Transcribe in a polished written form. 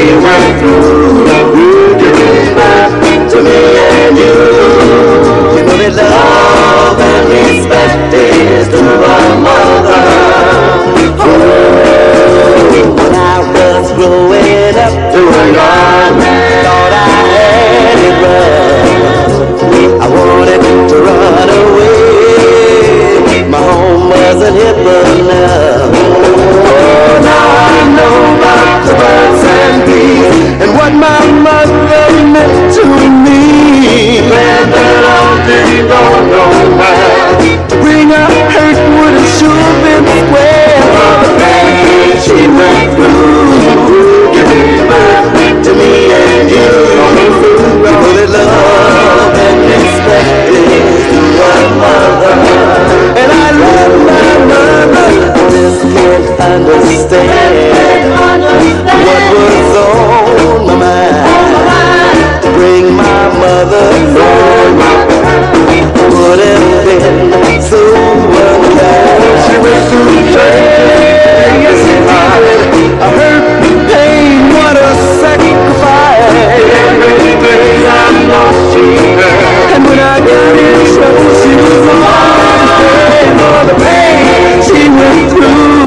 went through, would you give back to me and you? You know that love and respect is to a mother. Oh, when I was growing up, to a young